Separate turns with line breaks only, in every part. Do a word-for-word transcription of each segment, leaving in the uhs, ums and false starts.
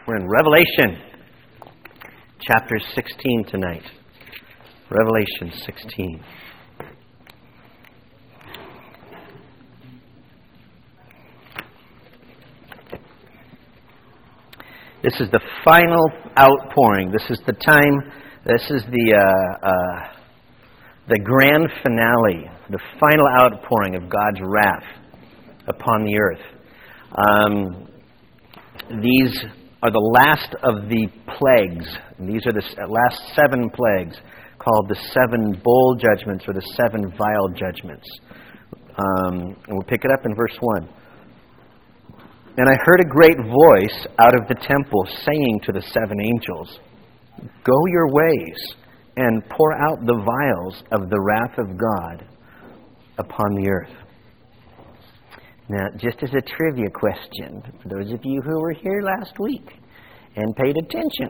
We're in Revelation, chapter sixteen tonight. Revelation sixteen. This is the final outpouring. This is the time, this is the uh, uh, the grand finale, the final outpouring of God's wrath upon the earth. Um, these are the last of the plagues. And these are the last seven plagues, called the seven bowl judgments or the seven vial judgments. Um, and we'll pick it up in verse one. And I heard a great voice out of the temple saying to the seven angels, "Go your ways and pour out the vials of the wrath of God upon the earth." Now, just as a trivia question, for those of you who were here last week and paid attention,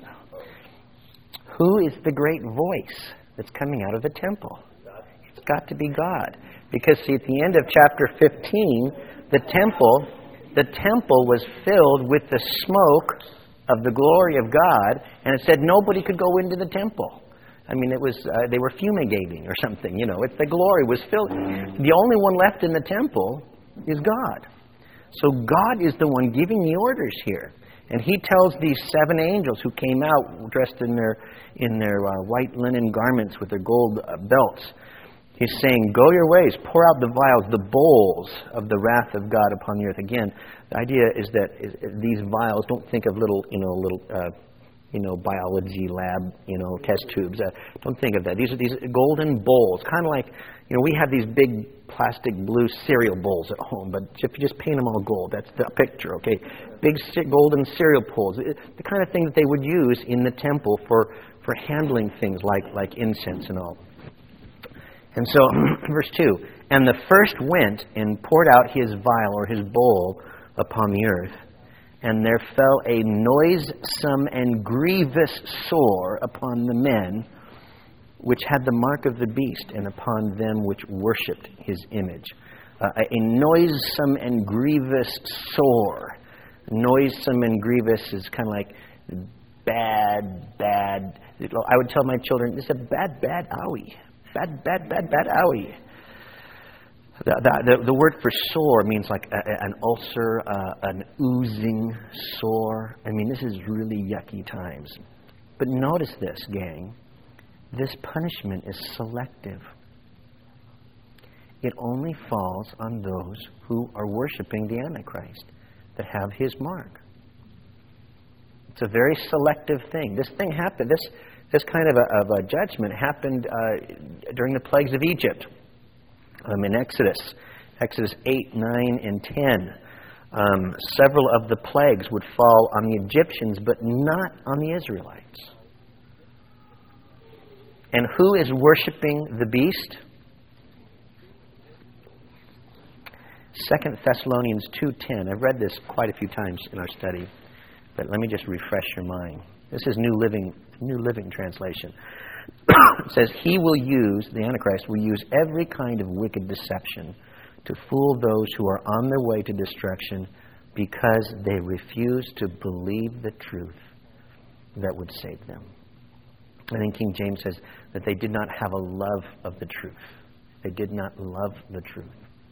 who is the great voice that's coming out of the temple? It's got to be God. Because, see, at the end of chapter fifteen, the temple, the temple was filled with the smoke of the glory of God, and it said nobody could go into the temple. I mean, it was uh, they were fumigating or something, you know. It's the glory was filled. The only one left in the temple is God. So God is the one giving the orders here. And He tells these seven angels who came out dressed in their in their uh, white linen garments with their gold uh, belts. He's saying, "Go your ways, pour out the vials, the bowls of the wrath of God upon the earth." Again, the idea is that is, these vials, don't think of little, you know, little, uh, you know, biology lab, you know, test tubes. Uh, don't think of that. These are these golden bowls, kind of like, you know, we have these big plastic blue cereal bowls at home, but if you just paint them all gold, that's the picture, okay? Big golden cereal bowls, the kind of thing that they would use in the temple for, for handling things like, like incense and all. And so, verse two, "And the first went and poured out his vial or his bowl upon the earth, and there fell a noisome and grievous sore upon the men which had the mark of the beast, and upon them which worshipped his image." Uh, a noisome and grievous sore. Noisome and grievous is kind of like bad, bad. I would tell my children, this is a bad, bad owie. Bad, bad, bad, bad owie. The, the, the word for sore means like a, an ulcer, uh, an oozing sore. I mean, this is really yucky times. But notice this, gang. This punishment is selective. It only falls on those who are worshiping the Antichrist, that have his mark. It's a very selective thing. This thing happened, this this kind of a, of a judgment happened uh, during the plagues of Egypt. Um, in Exodus, Exodus eight, nine, and ten. Um, several of the plagues would fall on the Egyptians, but not on the Israelites. And who is worshiping the beast? Second Thessalonians two ten. I've read this quite a few times in our study, but let me just refresh your mind. This is New Living, New Living Translation. It says, "He will use, the Antichrist will use every kind of wicked deception to fool those who are on their way to destruction, because they refuse to believe the truth that would save them." I think King James says that they did not have a love of the truth. They did not love the truth.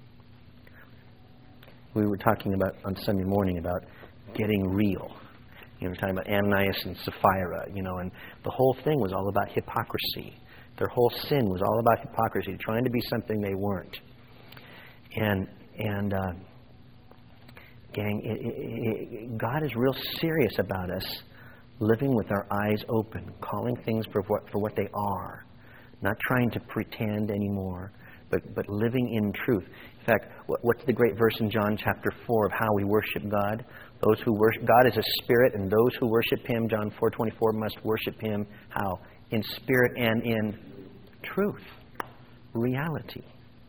We were talking about on Sunday morning about getting real. You know, we're talking about Ananias and Sapphira, you know, and the whole thing was all about hypocrisy. Their whole sin was all about hypocrisy, trying to be something they weren't. And, and uh, gang, it, it, it, God is real serious about us living with our eyes open, calling things for what, for what they are, not trying to pretend anymore, but, but living in truth. In fact, what, what's the great verse in John chapter four of how we worship God? Those who worship God is a spirit, and those who worship Him, John four twenty-four, must worship Him how? In spirit and in truth, reality.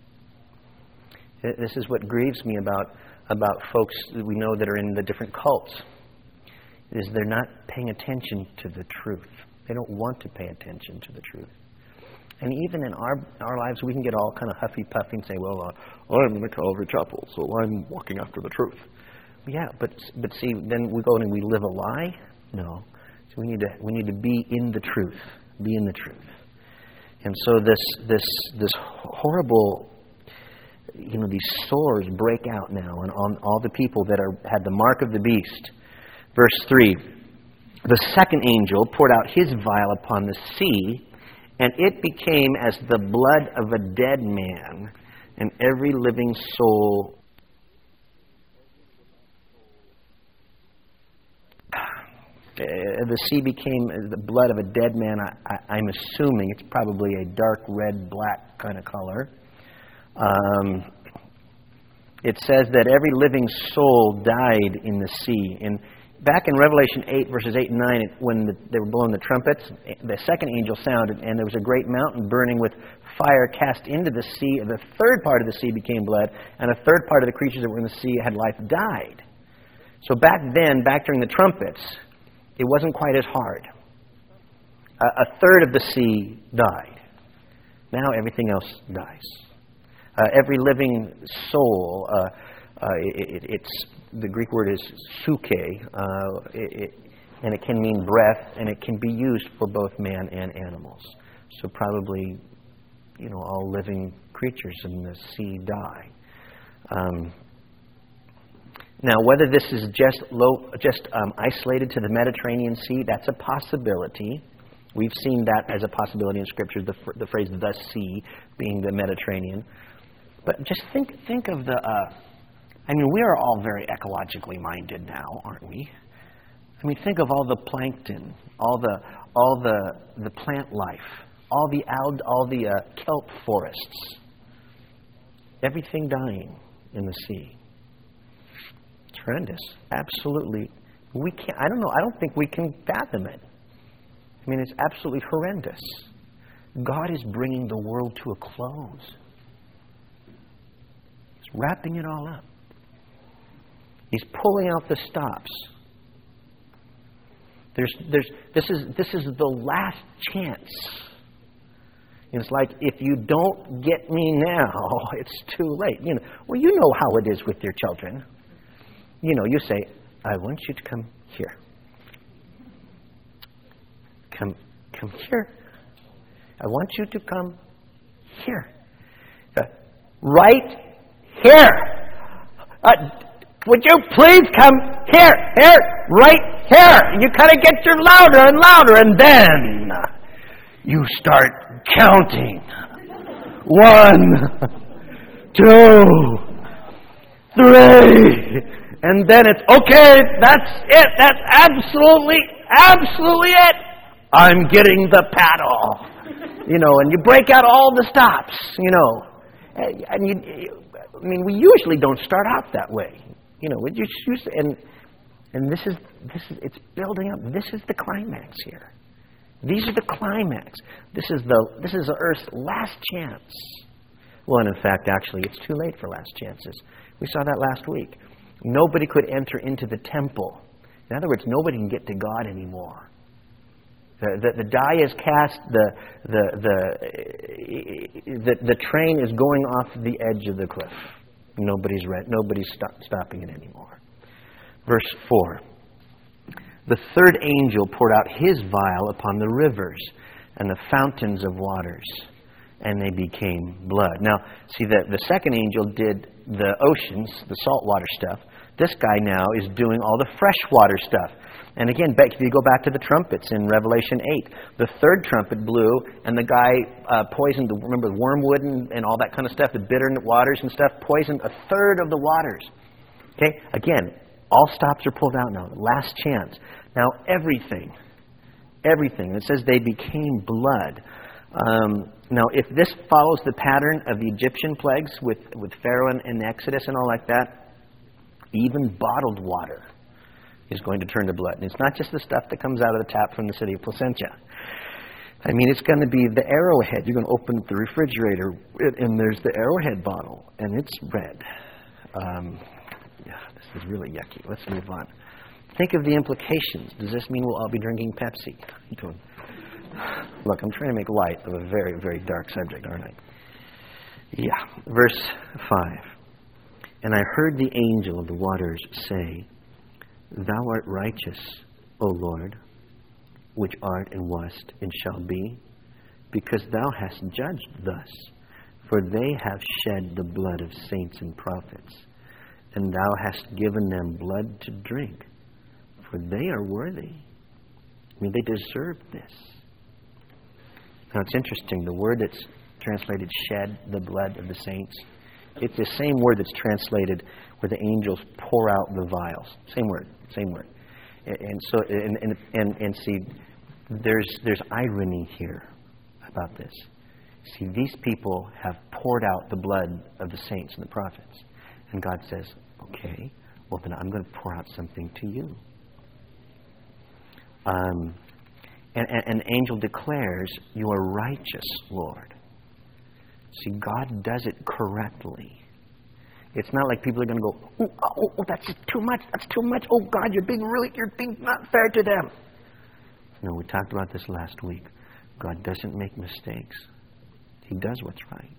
This is what grieves me about about folks that we know that are in the different cults. Is they're not paying attention to the truth. They don't want to pay attention to the truth. And even in our our lives, we can get all kind of huffy-puffy and say, well, uh, I'm in the Calvary Chapel, so I'm walking after the truth. Yeah, but but see, then we go and we live a lie. No. So we need to we need to be in the truth. Be in the truth. And so this this this horrible, you know, these sores break out now on, on all the people that are had the mark of the beast. Verse three. The second angel poured out his vial upon the sea, and it became as the blood of a dead man, and every living soul Uh, the sea became the blood of a dead man. I, I, I'm assuming it's probably a dark red, black kind of color. Um, it says that every living soul died in the sea. And back in Revelation eight, verses eight and nine, it, when the, they were blowing the trumpets, the second angel sounded, and there was a great mountain burning with fire cast into the sea. The third part of the sea became blood, and a third part of the creatures that were in the sea had life died. So back then, back during the trumpets, it wasn't quite as hard. A, a third of the sea died. Now everything else dies. Uh, every living soul, uh, uh, it, it, it's the Greek word is suke, uh, it, it, and it can mean breath, and it can be used for both man and animals. So probably, you know, all living creatures in the sea die. Um, Now, whether this is just low, just um, isolated to the Mediterranean Sea, that's a possibility. We've seen that as a possibility in Scripture, the, the phrase "the sea" being the Mediterranean. But just think think of the... Uh, I mean, we are all very ecologically minded now, aren't we? I mean, think of all the plankton, all the all the the plant life, all the ald, all the uh, kelp forests, everything dying in the sea. It's horrendous. Absolutely. We can't, I don't know, I don't think we can fathom it. I mean, it's absolutely horrendous. God is bringing the world to a close. He's wrapping it all up. He's pulling out the stops. There's, there's, this is, this is the last chance. And it's like, if you don't get me now, it's too late. You know, well, you know how it is with your children. You know, you say, I want you to come here. Come, come here. I want you to come here. Uh, right here. Uh, would you please come here, here, right here? You kind of get your louder and louder, and then you start counting. One, two, three. And then it's, okay, that's it. That's absolutely, absolutely it. I'm getting the paddle. You know, and you break out all the stops, you know. And you, I mean, we usually don't start out that way. You know, we just use, and and this is this is it's building up. This is the climax here. These are the climax. This is the this is the Earth's last chance. Well, and in fact, actually, it's too late for last chances. We saw that last week. Nobody could enter into the temple. In other words, nobody can get to God anymore. The, the, the die is cast. The the, the the the train is going off the edge of the cliff. Nobody's re- nobody's stop, stopping it anymore. Verse four. The third angel poured out his vial upon the rivers and the fountains of waters, and they became blood. Now, see, the, the second angel did the oceans, the saltwater stuff. This guy now is doing all the freshwater stuff. And again, back, if you go back to the trumpets in Revelation eight, the third trumpet blew, and the guy uh, poisoned, the, remember, the wormwood and, and all that kind of stuff, the bitter waters and stuff, poisoned a third of the waters. Okay? Again, all stops are pulled out now. Last chance. Now, everything, everything, it says they became blood. Um, now, if this follows the pattern of the Egyptian plagues with, with Pharaoh and, and Exodus and all like that, even bottled water is going to turn to blood. And it's not just the stuff that comes out of the tap from the city of Placentia. I mean, it's going to be the Arrowhead. You're going to open the refrigerator, and there's the Arrowhead bottle, and it's red. Um, yeah, this is really yucky. Let's move on. Think of the implications. Does this mean we'll all be drinking Pepsi? Look, I'm trying to make light of a very, very dark subject, aren't I? Yeah. Verse five. And I heard the angel of the waters say, Thou art righteous, O Lord, which art and wast and shall be, because thou hast judged thus. For they have shed the blood of saints and prophets, and thou hast given them blood to drink, for they are worthy. I mean, they deserve this. Now, it's interesting. The word that's translated shed the blood of the saints, it's the same word that's translated where the angels pour out the vials. Same word, same word. And, and so, and, and, and, and see, there's, there's irony here about this. See, these people have poured out the blood of the saints and the prophets. And God says, okay, well then I'm going to pour out something to you. Um, and, and, and the angel declares, you are righteous, Lord. See, God does it correctly. It's not like people are going to go, oh, oh, oh, that's too much, that's too much. Oh, God, you're being really, you're being not fair to them. No, we talked about this last week. God doesn't make mistakes. He does what's right.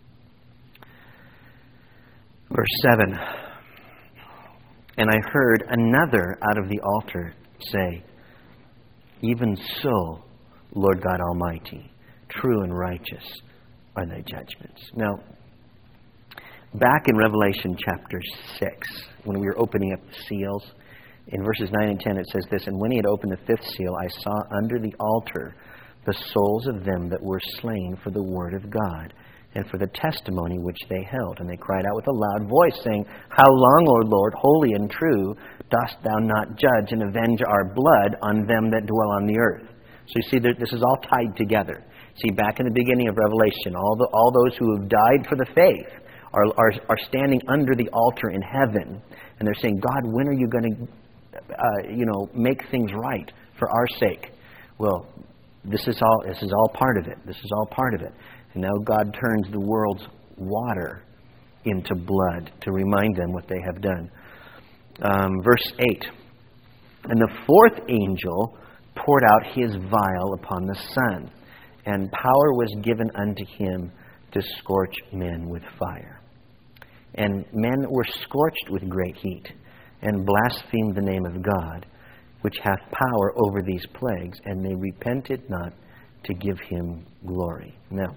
Verse seven. And I heard another out of the altar say, even so, Lord God Almighty, true and righteous are thy judgments. Now, back in Revelation chapter six, when we were opening up the seals, in verses nine and ten it says this, and when he had opened the fifth seal, I saw under the altar the souls of them that were slain for the word of God and for the testimony which they held. And they cried out with a loud voice, saying, how long, O Lord, holy and true, dost thou not judge and avenge our blood on them that dwell on the earth? So you see, this is all tied together. See, back in the beginning of Revelation, all the, all those who have died for the faith are, are, are standing under the altar in heaven. And they're saying, God, when are you going to uh, you know, make things right for our sake? Well, this is all this is all part of it. This is all part of it. And now God turns the world's water into blood to remind them what they have done. Um, verse eight. And the fourth angel poured out his vial upon the sun, and power was given unto him to scorch men with fire. And men were scorched with great heat, and blasphemed the name of God, which hath power over these plagues, and they repented not to give him glory. Now,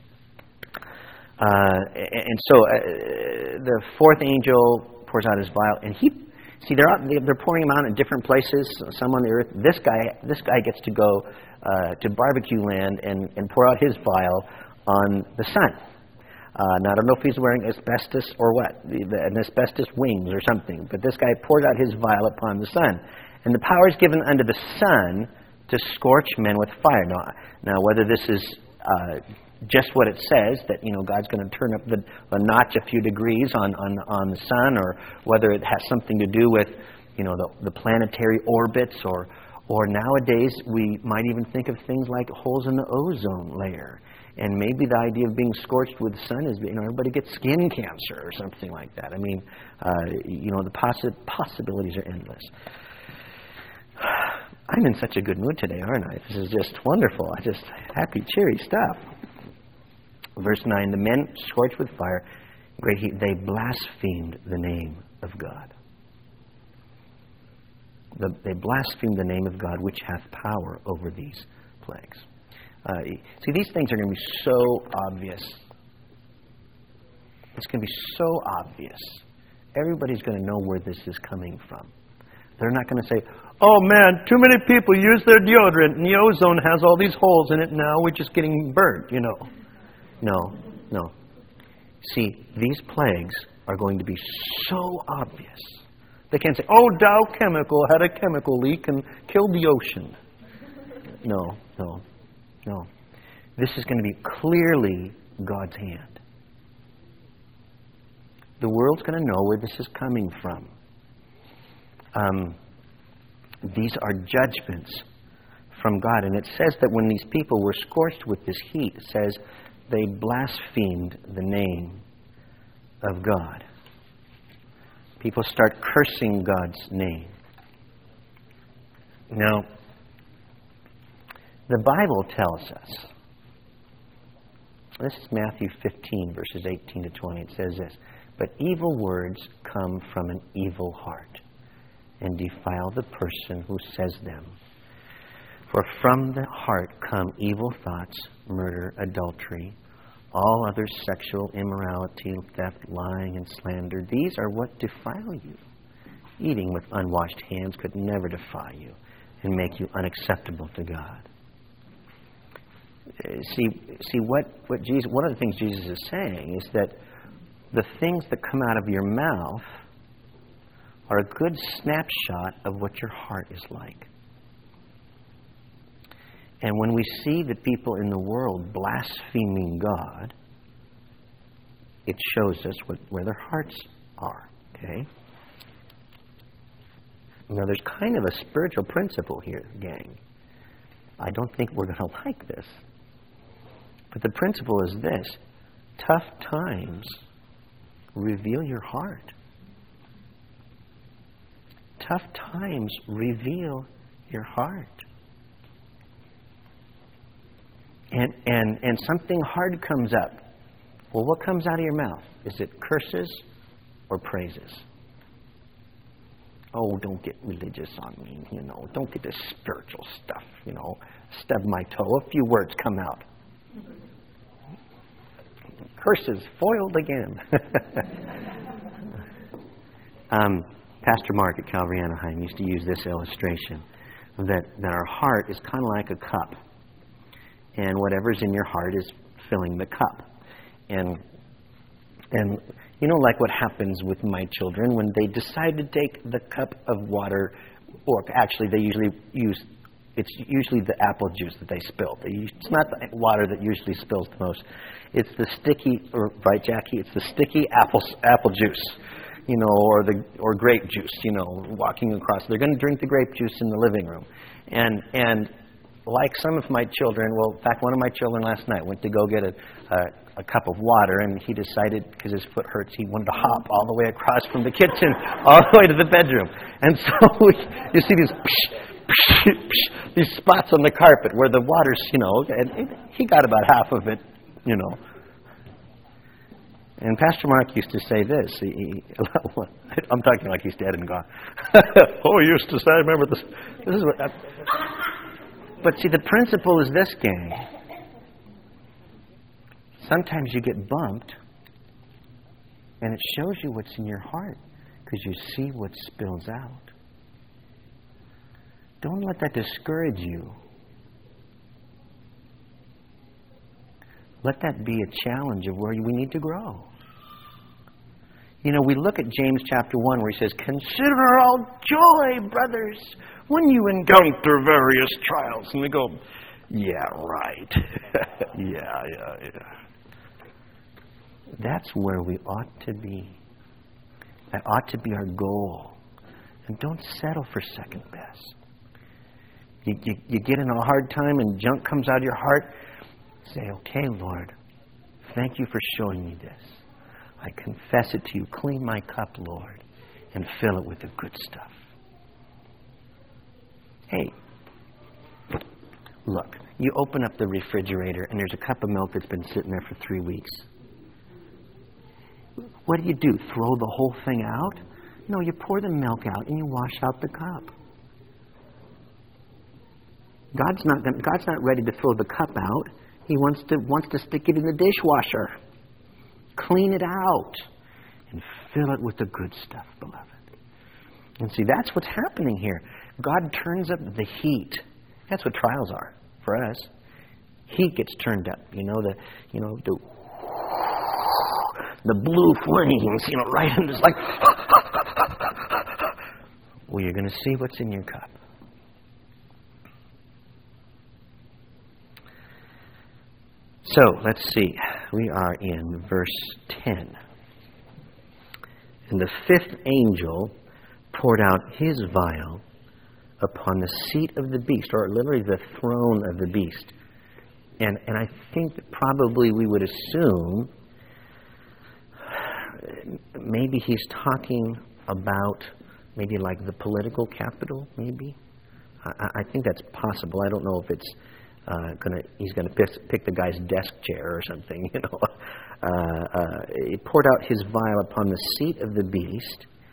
uh, and so uh, the fourth angel pours out his vial, and he, see, they're out, they're pouring him out in different places. Some on the earth. This guy, this guy gets to go uh, to barbecue land and, and pour out his vial on the sun. Uh, now, I don't know if he's wearing asbestos or what, the, the, an asbestos wings or something, but this guy pours out his vial upon the sun. And the power is given unto the sun to scorch men with fire. Now, now whether this is uh, just what it says, that, you know, God's going to turn up the, the notch a few degrees on, on, on the sun, or whether it has something to do with, you know, the, the planetary orbits, or, or nowadays we might even think of things like holes in the ozone layer. And maybe the idea of being scorched with the sun is, you know, everybody gets skin cancer or something like that. I mean, uh, you know, the possi- possibilities are endless. I'm in such a good mood today, aren't I? This is just wonderful. I just happy, cheery stuff. Verse nine, the men scorched with fire, great heat, they blasphemed the name of God. The, they blasphemed the name of God, which hath power over these plagues. Uh, see, these things are going to be so obvious. It's going to be so obvious. Everybody's going to know where this is coming from. They're not going to say, oh man, too many people use their deodorant and the ozone has all these holes in it, now we're just getting burnt, you know. No, no. See, these plagues are going to be so obvious. They can't say, oh, Dow Chemical had a chemical leak and killed the ocean. No, no. No. This is going to be clearly God's hand. The world's going to know where this is coming from. Um, these are judgments from God. And it says that when these people were scorched with this heat, it says they blasphemed the name of God. People start cursing God's name. Now, the Bible tells us, this is Matthew fifteen, verses eighteen to twenty. It says this, but evil words come from an evil heart, and defile the person who says them. For from the heart come evil thoughts, murder, adultery, all other sexual immorality, theft, lying, and slander. These are what defile you. Eating with unwashed hands could never defile you and make you unacceptable to God. See, see what, what Jesus, one of the things Jesus is saying is that the things that come out of your mouth are a good snapshot of what your heart is like. And when we see the people in the world blaspheming God, it shows us what, where their hearts are. Okay? Now, there's kind of a spiritual principle here, gang. I don't think we're going to like this. But the principle is this. Tough times reveal your heart. Tough times reveal your heart. And, and, and something hard comes up. Well, what comes out of your mouth? Is it curses or praises? Oh, don't get religious on me, you know. Don't get this spiritual stuff, you know. Stub my toe. A few words come out. Curses foiled again. um, Pastor Mark at Calvary Anaheim used to use this illustration that, that our heart is kind of like a cup. And whatever's in your heart is filling the cup. And and you know, like what happens with my children when they decide to take the cup of water, or actually they usually use, it's usually the apple juice that they spill. They use, it's not the water that usually spills the most. It's the sticky, or right, Jackie? It's the sticky apple apple juice, you know, or the or grape juice. You know, walking across, they're going to drink the grape juice in the living room, and and. Like some of my children, well, in fact, one of my children last night went to go get a, a, a cup of water, and he decided, because his foot hurts, he wanted to hop all the way across from the kitchen all the way to the bedroom. And so we, you see these psh, psh, psh, these spots on the carpet where the water's, you know, and he got about half of it, you know. And Pastor Mark used to say this. He, he, I'm talking like he's dead and gone. Oh, he used to say, I remember this. This is what... I, But see, the principle is this, gang. Sometimes you get bumped, and it shows you what's in your heart, because you see what spills out. Don't let that discourage you. Let that be a challenge of where we need to grow. You know, we look at James chapter one where he says, "Consider all joy, brothers, when you encounter various trials." And we go, yeah, right. yeah, yeah, yeah. That's where we ought to be. That ought to be our goal. And don't settle for second best. You, you, you get in a hard time and junk comes out of your heart. Say, okay, Lord, thank you for showing me this. I confess it to you. Clean my cup, Lord, and fill it with the good stuff. Hey, look, you open up the refrigerator and there's a cup of milk that's been sitting there for three weeks. What do you do? Throw the whole thing out? No, you pour the milk out and you wash out the cup. God's not gonna, God's not ready to throw the cup out. He wants to wants to stick it in the dishwasher. Clean it out and fill it with the good stuff, beloved. And see, that's what's happening here. God turns up the heat. That's what trials are for us. Heat gets turned up. You know, the you know the the blue flames, you know, right in it's like well, you're going to see what's in your cup. So, let's see. We are in verse ten. And the fifth angel poured out his vial upon the seat of the beast, or literally the throne of the beast. And and I think that probably we would assume maybe he's talking about maybe like the political capital, maybe. I, I think that's possible. I don't know if it's Uh, gonna, he's going to pick, pick the guy's desk chair or something, you know. Uh, uh, he poured out his vial upon the seat of the beast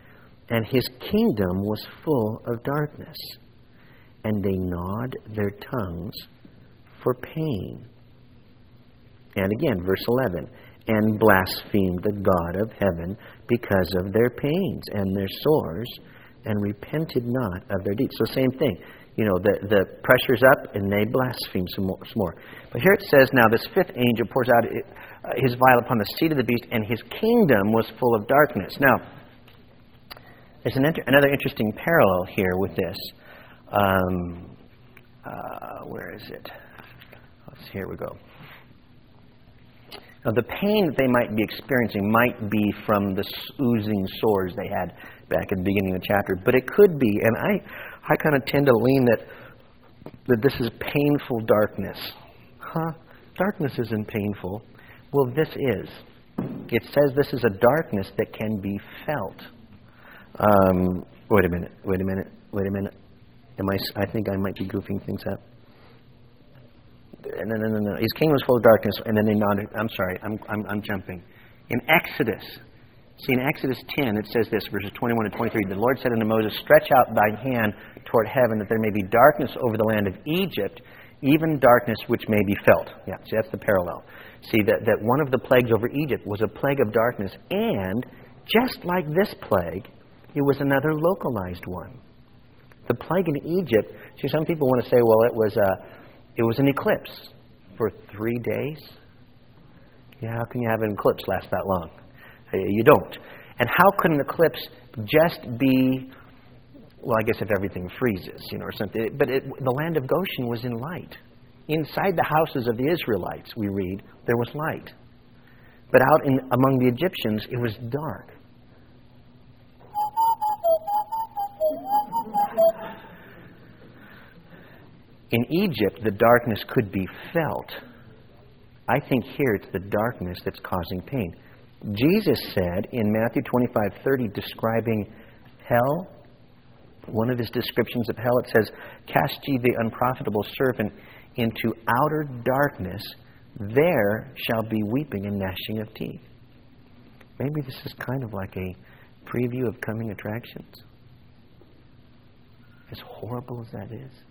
and his kingdom was full of darkness. And they gnawed their tongues for pain. And again, verse eleven, and blasphemed the God of heaven because of their pains and their sores, and repented not of their deeds. So same thing. You know, the, the pressure's up, and they blaspheme some more, some more. But here it says, now this fifth angel pours out his vial upon the seat of the beast, and his kingdom was full of darkness. Now, there's an inter- another interesting parallel here with this. Um, uh, where is it? Let's see, here we go. Now, the pain that they might be experiencing might be from the oozing sores they had back at the beginning of the chapter. But it could be, and I, I kind of tend to lean that, that this is painful darkness. Huh? Darkness isn't painful. Well, this is. It says this is a darkness that can be felt. Um, wait a minute, wait a minute, wait a minute. Am I, I think I might be goofing things up. No, no, no, no. His kingdom was full of darkness, and then they nodded. I'm sorry, I'm, I'm, I'm jumping. In Exodus, see in Exodus ten, it says this, verses twenty-one to twenty-three. The Lord said unto Moses, stretch out thy hand toward heaven, that there may be darkness over the land of Egypt, even darkness which may be felt. Yeah, see, that's the parallel. See, that, that one of the plagues over Egypt was a plague of darkness, and just like this plague, it was another localized one. The plague in Egypt, see, some people want to say, well, it was a... It was an eclipse for three days. Yeah, how can you have an eclipse last that long? You don't. And how could an eclipse just be, well, I guess if everything freezes, you know, or something. But it, the land of Goshen was in light. Inside the houses of the Israelites, we read, there was light. But out in, among the Egyptians, it was dark. In Egypt, the darkness could be felt. I think here it's the darkness that's causing pain. Jesus said in Matthew twenty-five thirty, describing hell, one of his descriptions of hell, it says, cast ye the unprofitable servant into outer darkness, there shall be weeping and gnashing of teeth. Maybe this is kind of like a preview of coming attractions. As horrible as that is.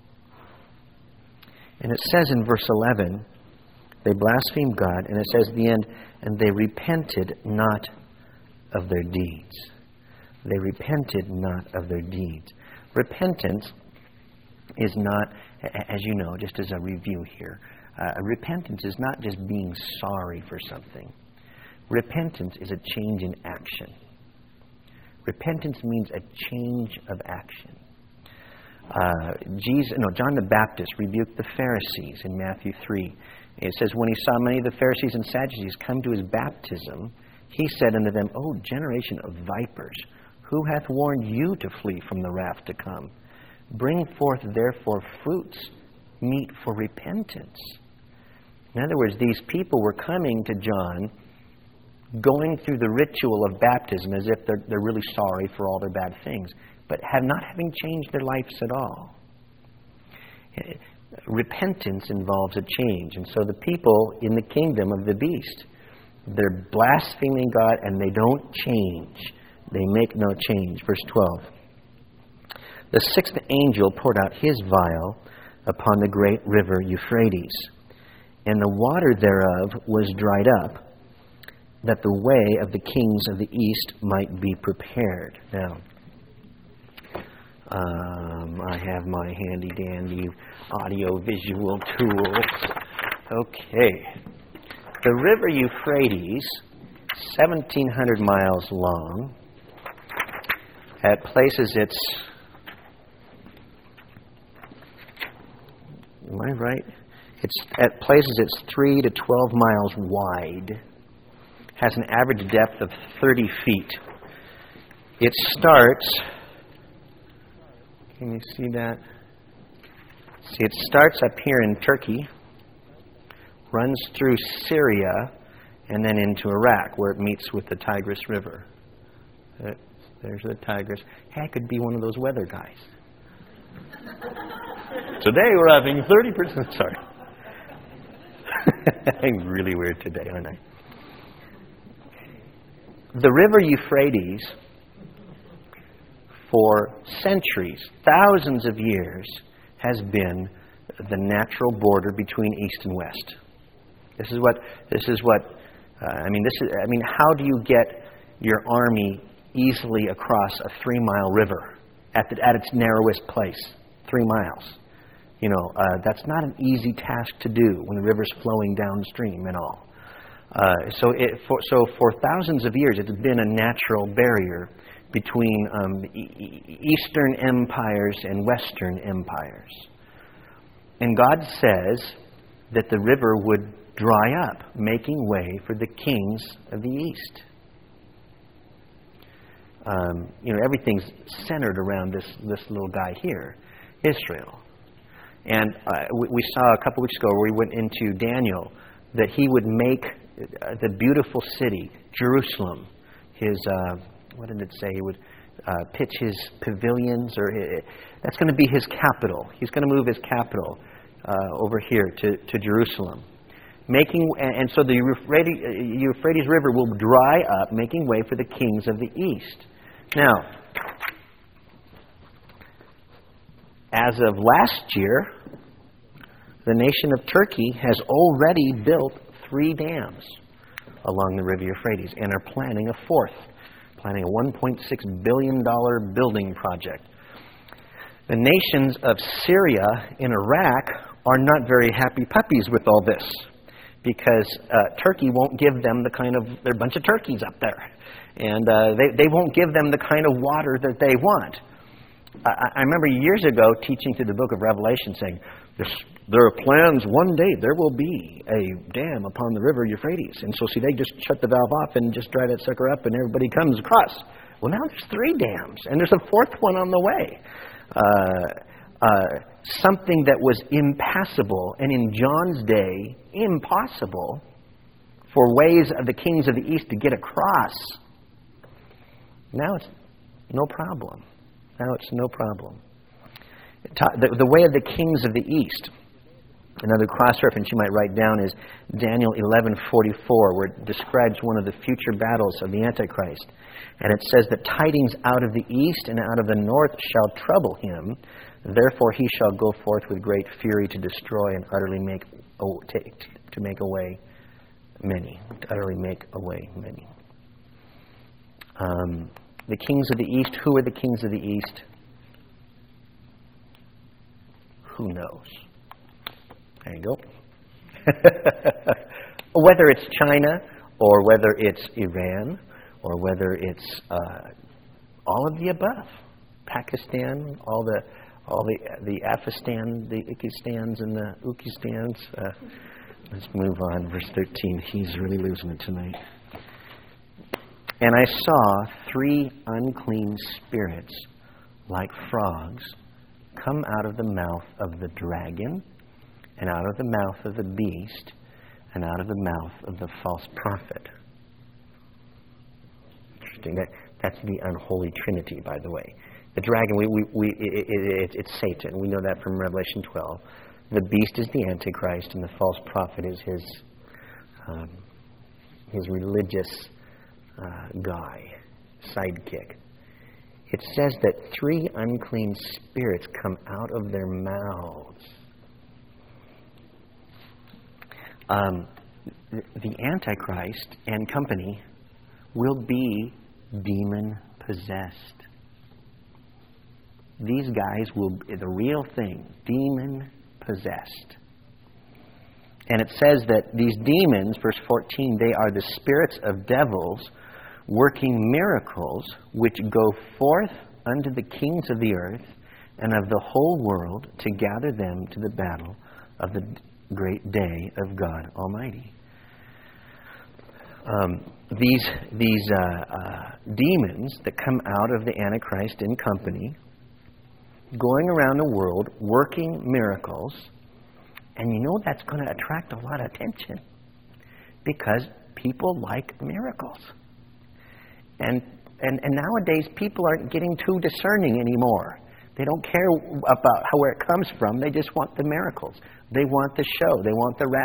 And it says in verse eleven, they blasphemed God, and it says at the end, and they repented not of their deeds. They repented not of their deeds. Repentance is not, as you know, just as a review here, uh, repentance is not just being sorry for something. Repentance is a change in action. Repentance means a change of action. Uh, Jesus, no, John the Baptist rebuked the Pharisees in Matthew three. It says, when he saw many of the Pharisees and Sadducees come to his baptism, he said unto them, O generation of vipers, who hath warned you to flee from the wrath to come? Bring forth therefore fruits meet for repentance. In other words, these people were coming to John, going through the ritual of baptism as if they're, they're really sorry for all their bad things, but have not having changed their lives at all. Repentance involves a change. And so the people in the kingdom of the beast, they're blaspheming God and they don't change. They make no change. Verse twelve. The sixth angel poured out his vial upon the great river Euphrates, and the water thereof was dried up, that the way of the kings of the east might be prepared. Now, Um, I have my handy-dandy audio-visual tools. Okay. The river Euphrates, seventeen hundred miles long. At places it's... Am I right? It's at places it's three to twelve miles wide. Has an average depth of thirty feet. It starts... Can you see that? See, it starts up here in Turkey, runs through Syria, and then into Iraq, where it meets with the Tigris River. There's the Tigris. Hey, I could be one of those weather guys. Today we're having thirty percent. Sorry. I'm really weird today, aren't I? The river Euphrates for centuries, thousands of years, has been the natural border between East and West. This is what, this is what, uh, I mean, this is, I mean, how do you get your army easily across a three-mile river at, the, at its narrowest place? Three miles. You know, uh, that's not an easy task to do when the river's flowing downstream and all. Uh, so, it, for, so for thousands of years, it has been a natural barrier between um, e- Eastern empires and Western empires. And God says that the river would dry up, making way for the kings of the East. Um, you know, everything's centered around this, this little guy here, Israel. And uh, we, we saw a couple weeks ago where we went into Daniel that he would make uh, the beautiful city, Jerusalem, his, uh, what did it say? He would uh, pitch his pavilions, or his, that's going to be his capital. He's going to move his capital uh, over here to, to Jerusalem. Making and, and so the Euphrates, Euphrates River will dry up, making way for the kings of the East. Now, as of last year, the nation of Turkey has already built three dams along the river Euphrates and are planning a fourth, planning a one point six billion dollars building project. The nations of Syria and Iraq are not very happy puppies with all this, because uh, Turkey won't give them the kind of, there are a bunch of turkeys up there, and uh, they, they won't give them the kind of water that they want. I, I remember years ago teaching through the book of Revelation saying, there are plans, one day there will be a dam upon the river Euphrates. And so see, they just shut the valve off and just dry that sucker up and everybody comes across. Well, now there's three dams, and there's a fourth one on the way. Uh, uh, something that was impassable, and in John's day, impossible for ways of the kings of the East to get across. Now it's no problem. Now it's no problem. The, the way of the kings of the East. Another cross-reference you might write down is Daniel eleven forty-four, where it describes one of the future battles of the Antichrist. And it says that tidings out of the east and out of the north shall trouble him. Therefore he shall go forth with great fury to destroy and utterly make oh, to, to make away many. To utterly make away many. Um, the kings of the East. Who are the kings of the East? Who knows? There you go. Whether it's China, or whether it's Iran, or whether it's uh, all of the above, Pakistan, all the all the the Afghanistan, the Ikistans and the Ukistans. Uh, let's move on. Verse thirteen. He's really losing it tonight. And I saw three unclean spirits, like frogs, come out of the mouth of the dragon, and out of the mouth of the beast, and out of the mouth of the false prophet. Interesting. That, that's the unholy trinity, by the way. The dragon, we, we, we, it, it, it, it's Satan. We know that from Revelation twelve. The beast is the Antichrist, and the false prophet is his, um, his religious uh, guy, sidekick. It says that three unclean spirits come out of their mouths. Um, the Antichrist and company will be demon-possessed. These guys will be the real thing, demon-possessed. And it says that these demons, verse fourteen, they are the spirits of devils working miracles which go forth unto the kings of the earth and of the whole world to gather them to the battle of the great day of God Almighty. Um, these these uh, uh, demons that come out of the Antichrist and company, going around the world working miracles, and you know that's going to attract a lot of attention because people like miracles. And, and and nowadays, people aren't getting too discerning anymore. They don't care about how where it comes from. They just want the miracles. They want the show. They want the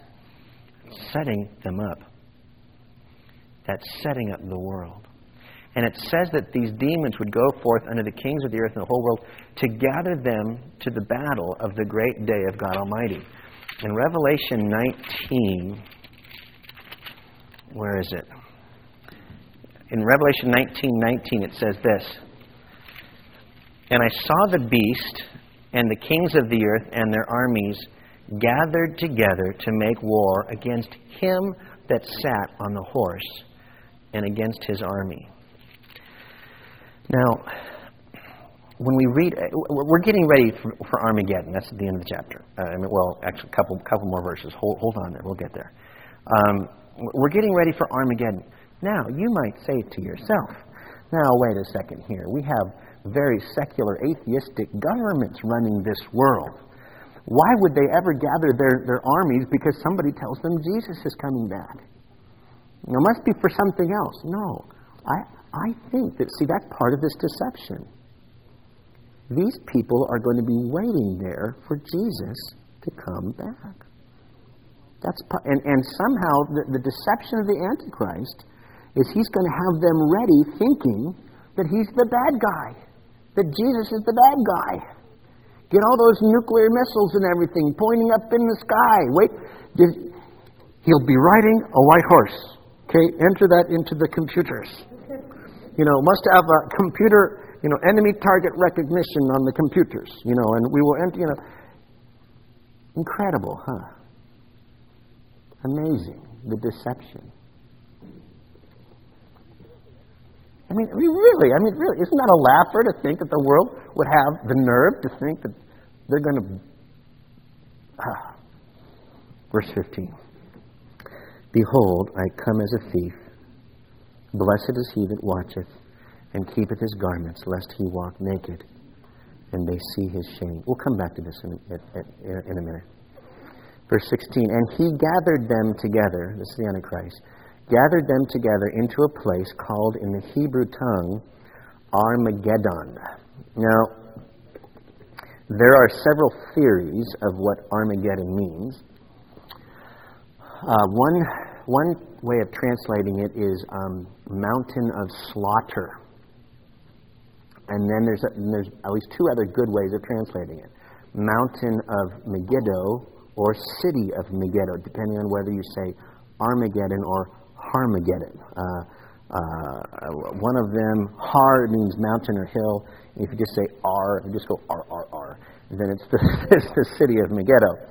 razzmatazz. Setting them up. That's setting up the world. And it says that these demons would go forth unto the kings of the earth and the whole world to gather them to the battle of the great day of God Almighty. In Revelation nineteen, where is it? In Revelation nineteen nineteen, it says this, "And I saw the beast and the kings of the earth and their armies gathered together to make war against him that sat on the horse and against his army." Now, when we read, we're getting ready for, for Armageddon. That's at the end of the chapter. Uh, I mean, well, actually, a couple, couple more verses. Hold, hold on there. We'll get there. Um, we're getting ready for Armageddon. Now, you might say to yourself, now, wait a second here. We have very secular, atheistic governments running this world. Why would they ever gather their, their armies because somebody tells them Jesus is coming back? It must be for something else. No. I, I think that, see, that's part of this deception. These people are going to be waiting there for Jesus to come back. That's and, and somehow the, the deception of the Antichrist is he's going to have them ready thinking that he's the bad guy, that Jesus is the bad guy. Get all those nuclear missiles and everything pointing up in the sky. Wait, he'll be riding a white horse. Okay, enter that into the computers. You know, must have a computer, you know, enemy target recognition on the computers. You know, and we will enter, you know. Incredible, huh? Amazing, the deception. I mean, I mean, really, I mean, really, isn't that a laugher to think that the world would have the nerve to think that they're going to... Ah. Verse fifteen. "Behold, I come as a thief. Blessed is he that watcheth, and keepeth his garments, lest he walk naked, and they see his shame." We'll come back to this in a, in a minute. Verse sixteen. "And he gathered them together," this is the Antichrist, "gathered them together into a place called in the Hebrew tongue Armageddon." Now, there are several theories of what Armageddon means. Uh, one one way of translating it is um, mountain of slaughter. And then there's, a, and there's at least two other good ways of translating it. Mountain of Megiddo or city of Megiddo, depending on whether you say Armageddon or Harmageddon. Uh, uh, one of them, Har, means mountain or hill. If you just say R, if you just go R, R, R, then it's the, it's the city of Megiddo.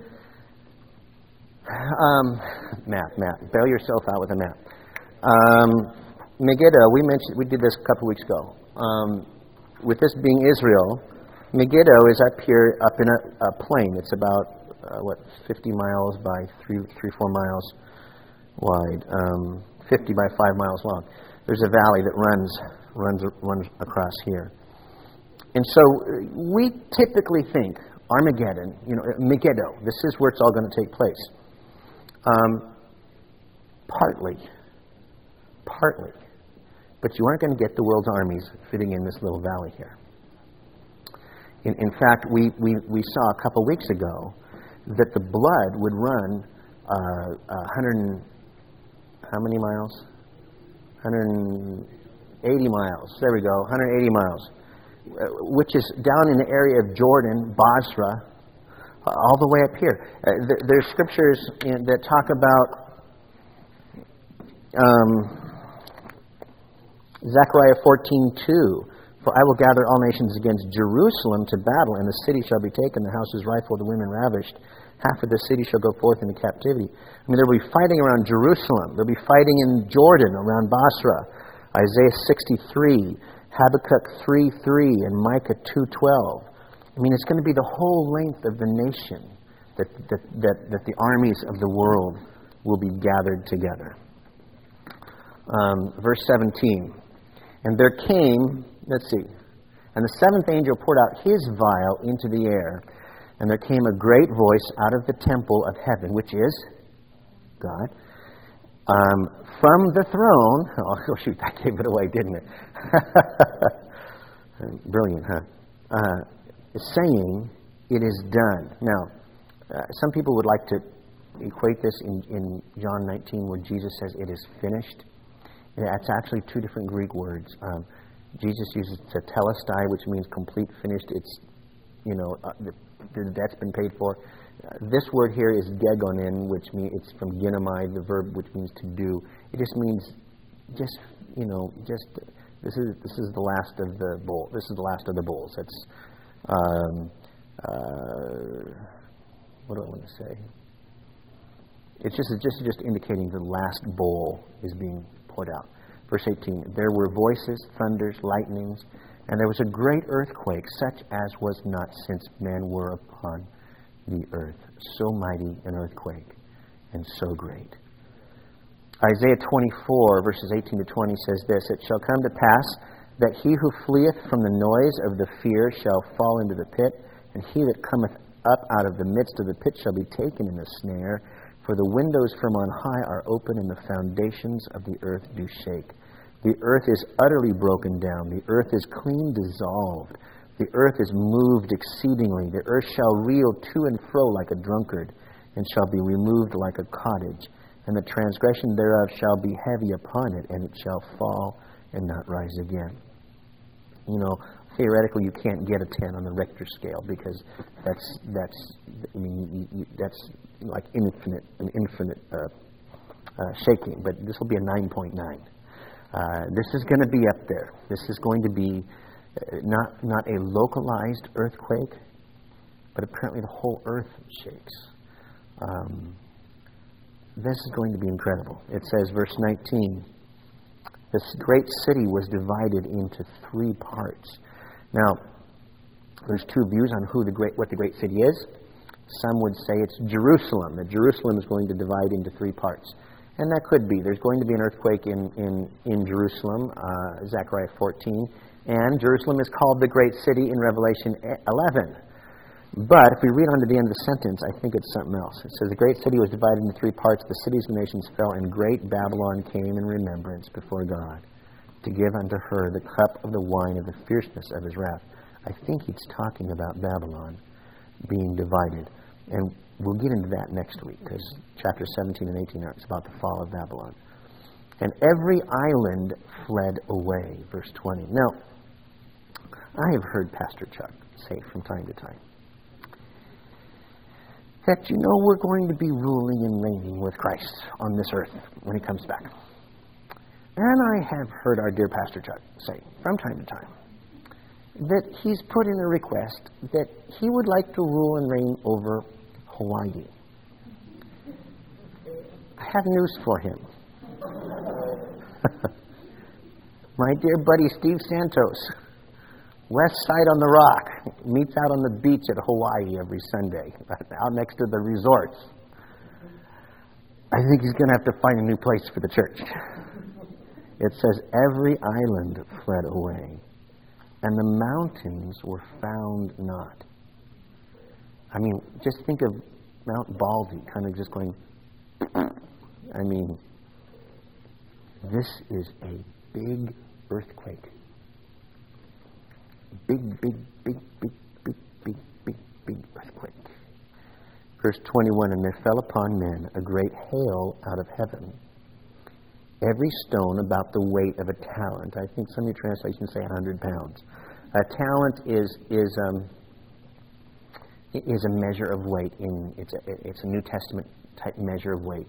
Um, map, map. Bail yourself out with a map. Um, Megiddo, we mentioned, we did this a couple weeks ago. Um, with this being Israel, Megiddo is up here, up in a, a plain. It's about, uh, what, fifty miles by three, three, four miles wide. Um, fifty by five miles long. There's a valley that runs, runs, runs across here. And so we typically think Armageddon, you know, Megiddo, this is where it's all going to take place. Um, partly. Partly. But you aren't going to get the world's armies fitting in this little valley here. In, in fact, we, we, we saw a couple weeks ago that the blood would run uh, one hundred, how many miles? one hundred eighty miles. There we go, one hundred eighty miles. Uh, which is down in the area of Jordan, Basra, uh, all the way up here. Uh, th- there's scriptures in, that talk about um, Zechariah fourteen two. "For I will gather all nations against Jerusalem to battle, and the city shall be taken, the houses rifled, the women ravished. Half of the city shall go forth into captivity." I mean, they'll be fighting around Jerusalem. They'll be fighting in Jordan, around Basra. Isaiah sixty-three, Habakkuk three three, and Micah two twelve. I mean, it's going to be the whole length of the nation that, that, that, that the armies of the world will be gathered together. Um, verse seventeen. "And there came," let's see, "and the seventh angel poured out his vial into the air, and there came a great voice out of the temple of heaven," which is God, um, "from the throne." Oh, shoot, that gave it away, didn't it? Brilliant, huh? Uh, saying, "It is done." Now, uh, some people would like to equate this in, in John nineteen where Jesus says, "It is finished." Yeah, it's actually two different Greek words. Um, Jesus uses tetelestai, which means complete, finished. It's, you know, uh, the, the debt's been paid for. Uh, this word here is gegonin, which means it's from ginomai, the verb which means to do. It just means, just you know, just this is this is the last of the bowl. This is the last of the bowls. That's um, uh, what do I want to say? It's just it's just just indicating the last bowl is being poured out. Verse eighteen, there were voices, thunders, lightnings, and there was a great earthquake, such as was not since men were upon the earth. So mighty an earthquake, and so great. Isaiah twenty-four, verses eighteen to twenty says this, it shall come to pass that he who fleeth from the noise of the fear shall fall into the pit, and he that cometh up out of the midst of the pit shall be taken in the snare. For the windows from on high are open, and the foundations of the earth do shake. The earth is utterly broken down. The earth is clean dissolved. The earth is moved exceedingly. The earth shall reel to and fro like a drunkard, and shall be removed like a cottage. And the transgression thereof shall be heavy upon it, and it shall fall and not rise again. You know, theoretically, you can't get a ten on the Richter scale because that's that's I mean you, you, that's like infinite an infinite uh, uh, shaking. But this will be a nine point nine. Uh, this is going to be up there. This is going to be uh, not not a localized earthquake, but apparently the whole earth shakes. Um, this is going to be incredible. It says, verse nineteen, this great city was divided into three parts. Now, there's two views on who the great what the great city is. Some would say it's Jerusalem, that Jerusalem is going to divide into three parts. And that could be. There's going to be an earthquake in, in, in Jerusalem, uh, Zechariah fourteen. And Jerusalem is called the great city in Revelation eleven. But if we read on to the end of the sentence, I think it's something else. It says, the great city was divided into three parts. The cities of the nations fell, and great Babylon came in remembrance before God, to give unto her the cup of the wine of the fierceness of his wrath. I think he's talking about Babylon being divided. And we'll get into that next week, because chapter seventeen and eighteen are about the fall of Babylon. And every island fled away, verse twenty. Now, I have heard Pastor Chuck say from time to time that, you know, we're going to be ruling and reigning with Christ on this earth when he comes back. And I have heard our dear Pastor Chuck say from time to time that he's put in a request that he would like to rule and reign over Hawaii. I have news for him. My dear buddy Steve Santos, west side on the rock, meets out on the beach at Hawaii every Sunday, out next to the resorts. I think he's going to have to find a new place for the church. It says, every island fled away, and the mountains were found not. I mean, just think of Mount Baldy kind of just going, I mean, this is a big earthquake. Big, big, big, big, big, big, big, big earthquake. Verse twenty-one, and there fell upon men a great hail out of heaven, every stone about the weight of a talent. I think some of your translations say a hundred pounds. A talent is is um, is a measure of weight. In it's a, it's a New Testament type measure of weight.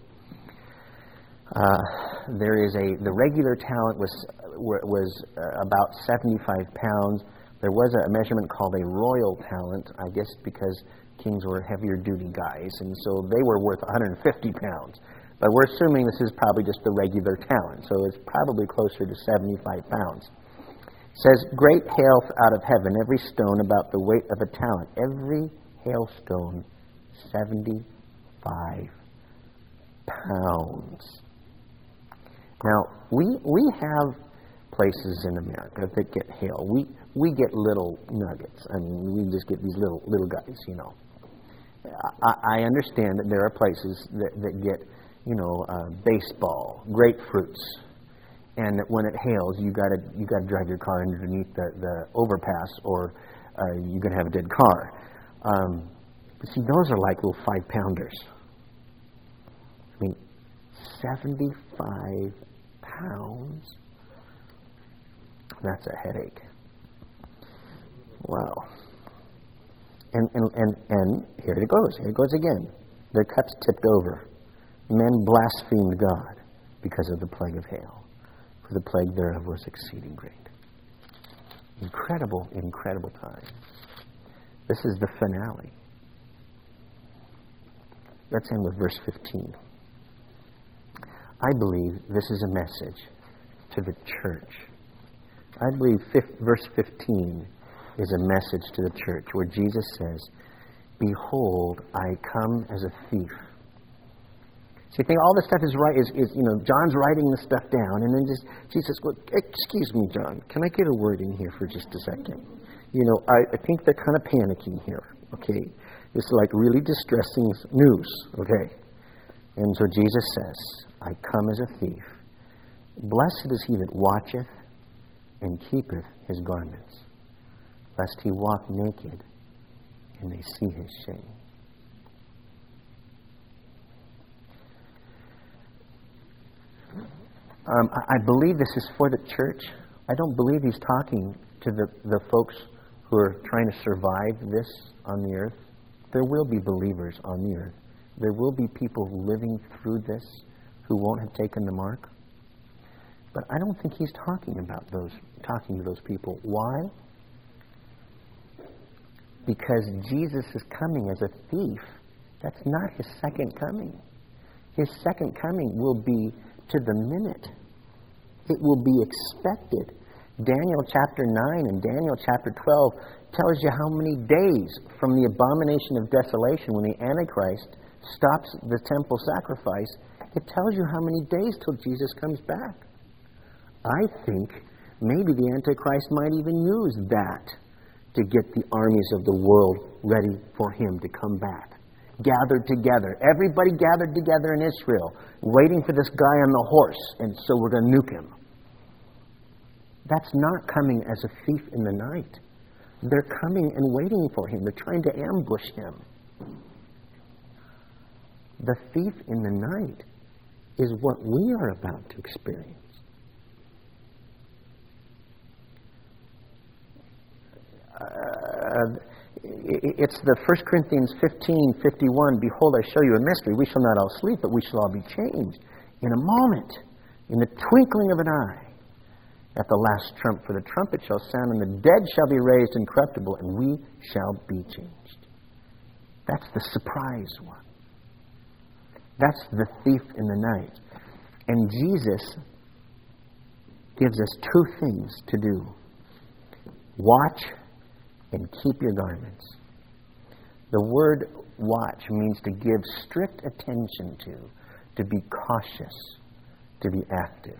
Uh, there is a the regular talent was was uh, about seventy-five pounds. There was a measurement called a royal talent, I guess because kings were heavier duty guys, and so they were worth one hundred fifty pounds. But we're assuming this is probably just the regular talent, so it's probably closer to seventy-five pounds. It says, great hail out of heaven, every stone about the weight of a talent. Every hailstone, seventy-five pounds. Now, we we have places in America that get hail. We we get little nuggets. I mean, we just get these little little guys, you know. I, I understand that there are places that, that get, you know, uh, baseball, grapefruits, and that when it hails, you got to you got to drive your car underneath the, the overpass, or uh, you're going to have a dead car. Um, but see, those are like little five pounders. I mean, seventy-five pounds. That's a headache. Wow. And, and, and, and here it goes. Here it goes again. Their cups tipped over. Men blasphemed God because of the plague of hail. For the plague thereof was exceeding great. Incredible, incredible time. This is the finale. Let's end with verse fifteen. I believe this is a message to the church. I believe fifth, verse fifteen is a message to the church where Jesus says, "Behold, I come as a thief." So you think all this stuff is right, is, is you know, John's writing this stuff down, and then just Jesus goes, "Excuse me, John, can I get a word in here for just a second? You know, I, I think they're kind of panicking here, okay? It's like really distressing news, okay?" And so Jesus says, "I come as a thief. Blessed is he that watcheth and keepeth his garments, lest he walk naked and they see his shame." Um, I, I believe this is for the church. I don't believe he's talking to the, the folks who are trying to survive this on the earth. There will be believers on the earth. There will be people living through this who won't have taken the mark. But I don't think he's talking about those, talking to those people. Why? Because Jesus is coming as a thief. That's not his second coming. His second coming will be to the minute. It will be expected. Daniel chapter nine and Daniel chapter twelve tells you how many days from the abomination of desolation, when the Antichrist stops the temple sacrifice, it tells you how many days till Jesus comes back. I think maybe the Antichrist might even use that to get the armies of the world ready for him to come back. Gathered together. Everybody gathered together in Israel, waiting for this guy on the horse, and so we're going to nuke him. That's not coming as a thief in the night. They're coming and waiting for him. They're trying to ambush him. The thief in the night is what we are about to experience. Uh, It's the First Corinthians fifteen fifty-one. "Behold, I show you a mystery. We shall not all sleep, but we shall all be changed in a moment, in the twinkling of an eye, at the last trump. For the trumpet shall sound, and the dead shall be raised incorruptible, and we shall be changed." That's the surprise one. That's the thief in the night. And Jesus gives us two things to do. Watch and keep your garments. The word watch means to give strict attention to, to be cautious, to be active.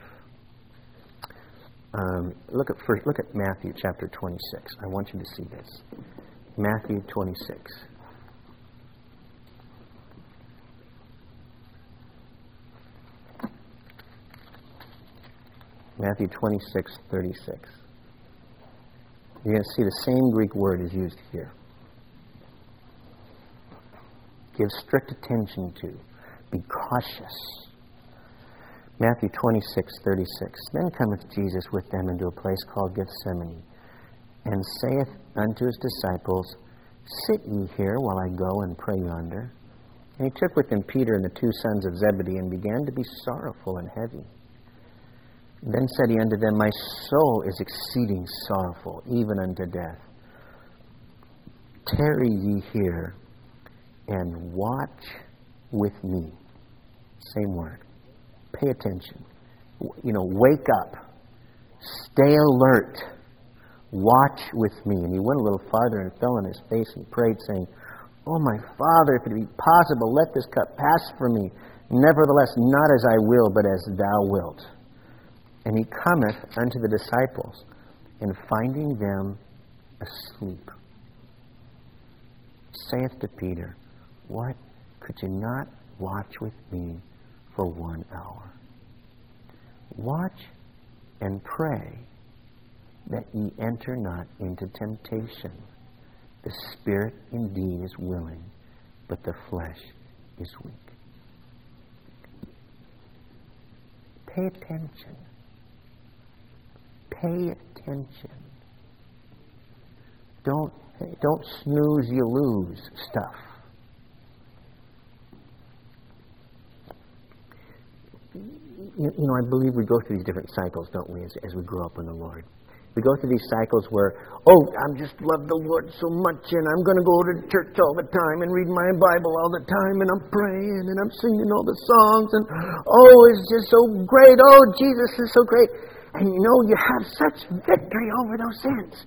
Um, look at first, look at Matthew chapter twenty-six. I want you to see this. Matthew twenty-six. Matthew twenty-six thirty-six. You're going to see the same Greek word is used here. Give strict attention to. Be cautious. Matthew twenty-six thirty-six. "Then cometh Jesus with them into a place called Gethsemane, and saith unto his disciples, Sit ye here while I go and pray yonder. And he took with him Peter and the two sons of Zebedee, and began to be sorrowful and heavy. Then said he unto them, My soul is exceeding sorrowful, even unto death. Tarry ye here, and watch with me." Same word. Pay attention. You know, wake up. Stay alert. Watch with me. And he went a little farther and fell on his face and prayed, saying, "O my Father, if it be possible, let this cup pass from me. Nevertheless, not as I will, but as thou wilt." And he cometh unto the disciples, and finding them asleep, saith to Peter, "What, could you not watch with me for one hour? Watch and pray that ye enter not into temptation. The spirit indeed is willing, but the flesh is weak." pay attention. Pay attention. Don't, don't snooze, you lose stuff. You, you know, I believe we go through these different cycles, don't we, as, as we grow up in the Lord. We go through these cycles where, oh, I just love the Lord so much, and I'm going to go to church all the time and read my Bible all the time, and I'm praying, and I'm singing all the songs, and oh, it's just so great. Oh, Jesus is so great. And you know, you have such victory over those sins.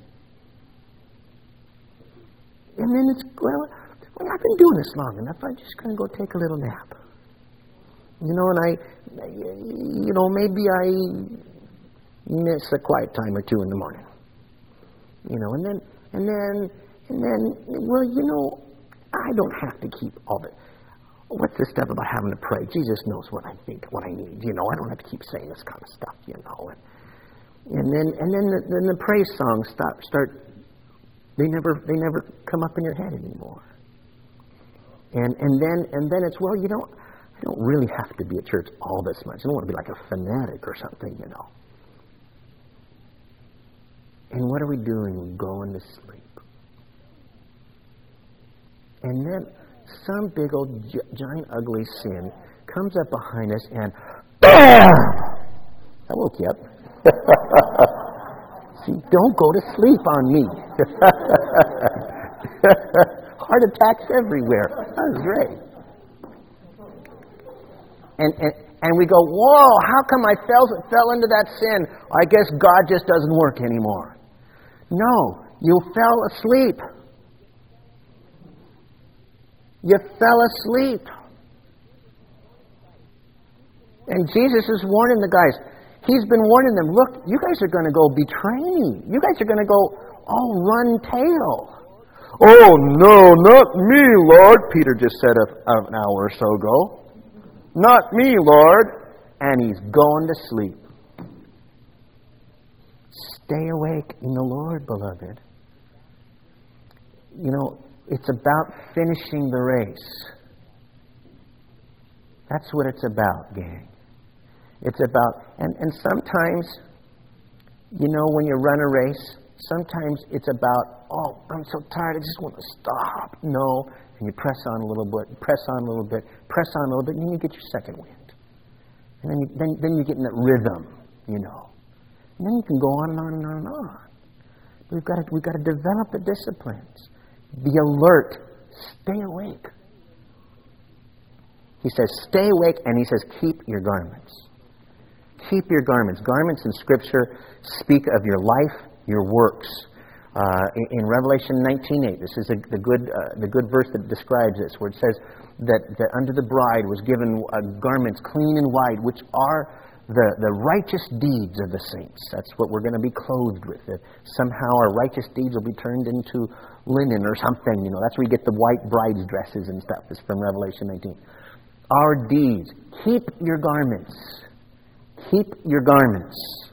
And then it's, well, well I've been doing this long enough. I'm just going to go take a little nap. You know, and I, you know, maybe I miss a quiet time or two in the morning. You know, and then, and then, and then, well, you know, I don't have to keep all the, what's this stuff about having to pray? Jesus knows what I think, what I need. You know, I don't have to keep saying this kind of stuff, you know. And, and then, and then the, then the praise songs stop, start, they never, they never come up in your head anymore. And, and then, and then it's, well, you know, I don't really have to be at church all this much. I don't want to be like a fanatic or something, you know. And what are we doing? We're going to sleep. And then some big old gi- giant ugly sin comes up behind us and BAM! I woke you up. See, don't go to sleep on me. Heart attacks everywhere. That was great. And, and and we go, whoa, how come I fell, fell into that sin? I guess God just doesn't work anymore. No, you fell asleep. You fell asleep. And Jesus is warning the guys. He's been warning them, look, you guys are going to go betray me. You guys are going to go all run tail. Oh, no, not me, Lord, Peter just said a, an hour or so ago. Not me, Lord. And he's going to sleep. Stay awake in the Lord, beloved. You know, it's about finishing the race. That's what it's about, gang. It's about, and, and sometimes, you know, when you run a race, sometimes it's about, oh, I'm so tired, I just want to stop. No. And you press on a little bit, press on a little bit, press on a little bit, and then you get your second wind. And then you, then, then you get in that rhythm, you know. And then you can go on and on and on and on. We've got to, we've got to develop the disciplines. Be alert. Stay awake. He says, stay awake, and he says, keep your garments. Keep your garments. Garments in Scripture speak of your life, your works. Uh, in, in Revelation nineteen eight, this is a, the good uh, the good verse that describes this, where it says that, that unto the bride was given uh, garments clean and white, which are the, the righteous deeds of the saints. That's what we're going to be clothed with. That somehow our righteous deeds will be turned into linen or something. You know, that's where you get the white bride's dresses and stuff. It's from Revelation nineteen. Our deeds. Keep your garments. Keep your garments.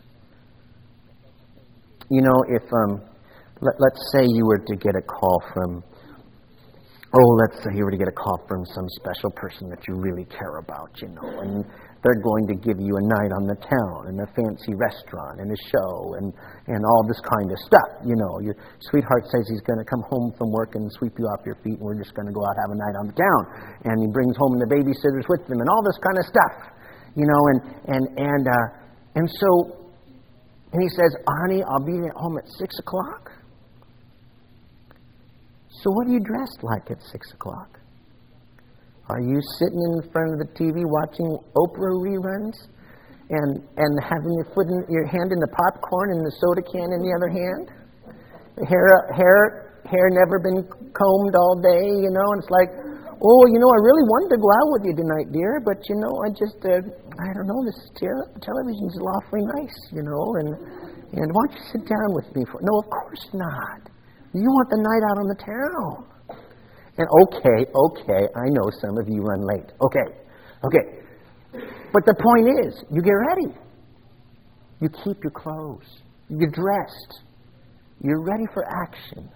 You know, if um, let, let's say you were to get a call from, oh, let's say you were to get a call from some special person that you really care about, you know, and they're going to give you a night on the town and a fancy restaurant and a show and, and all this kind of stuff, you know. Your sweetheart says he's going to come home from work and sweep you off your feet, and we're just going to go out and have a night on the town. And he brings home the babysitters with him and all this kind of stuff, you know, and and and uh, and so, and he says, honey, I'll be at home at six o'clock. So what are you dressed like at six o'clock? Are you sitting in front of the T V watching Oprah reruns and and having your foot in, your hand in the popcorn and the soda can in the other hand? Hair hair hair never been combed all day, you know, and it's like, oh, you know, I really wanted to go out with you tonight, dear, but you know, I just uh, I don't know, this te- television's awfully nice, you know, and and why don't you sit down with me for? No, of course not. You want the night out on the town. And okay, okay, I know some of you run late. Okay, okay. But the point is, you get ready. You keep your clothes. You're dressed. You're ready for action.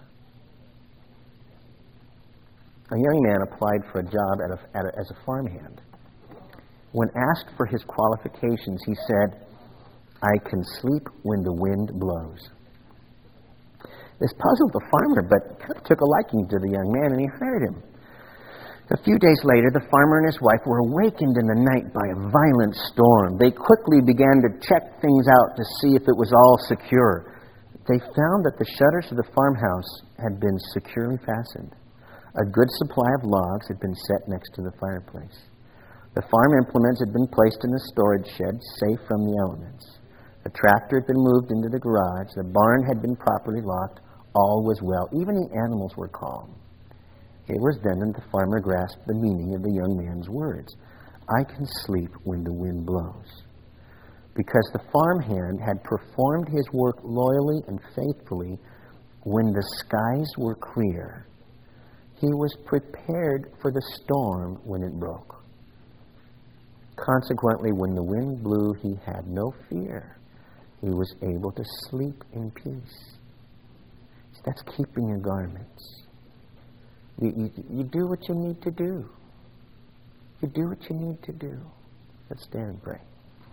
A young man applied for a job at a, at a, as a farmhand. When asked for his qualifications, he said, "I can sleep when the wind blows." This puzzled the farmer, but kind of took a liking to the young man, and he hired him. A few days later, the farmer and his wife were awakened in the night by a violent storm. They quickly began to check things out to see if it was all secure. They found that the shutters of the farmhouse had been securely fastened. A good supply of logs had been set next to the fireplace. The farm implements had been placed in the storage shed, safe from the elements. The tractor had been moved into the garage. The barn had been properly locked. All was well. Even the animals were calm. It was then that the farmer grasped the meaning of the young man's words. "I can sleep when the wind blows." Because the farmhand had performed his work loyally and faithfully when the skies were clear, he was prepared for the storm when it broke. Consequently, when the wind blew, he had no fear. He was able to sleep in peace. That's keeping your garments. You, you, you do what you need to do. You do what you need to do. Let's stand and pray.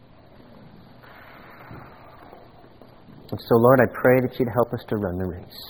And so, Lord, I pray that you'd help us to run the race.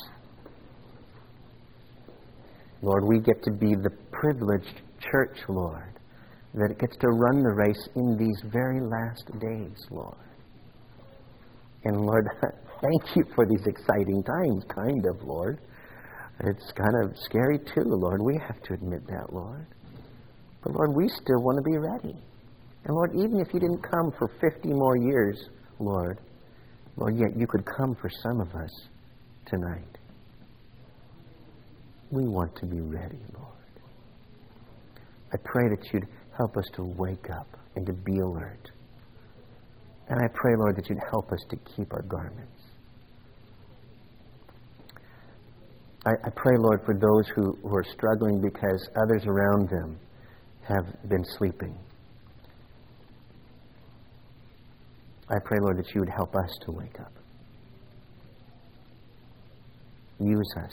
Lord, we get to be the privileged church, Lord, that gets to run the race in these very last days, Lord. And Lord, thank you for these exciting times, kind of, Lord. It's kind of scary too, Lord. We have to admit that, Lord. But Lord, we still want to be ready. And Lord, even if you didn't come for fifty more years, Lord, Lord, yet you could come for some of us tonight. We want to be ready, Lord. I pray that you'd help us to wake up and to be alert. And I pray, Lord, that you'd help us to keep our garments. I, I pray, Lord, for those who, who are struggling because others around them have been sleeping. I pray, Lord, that you would help us to wake up. Use us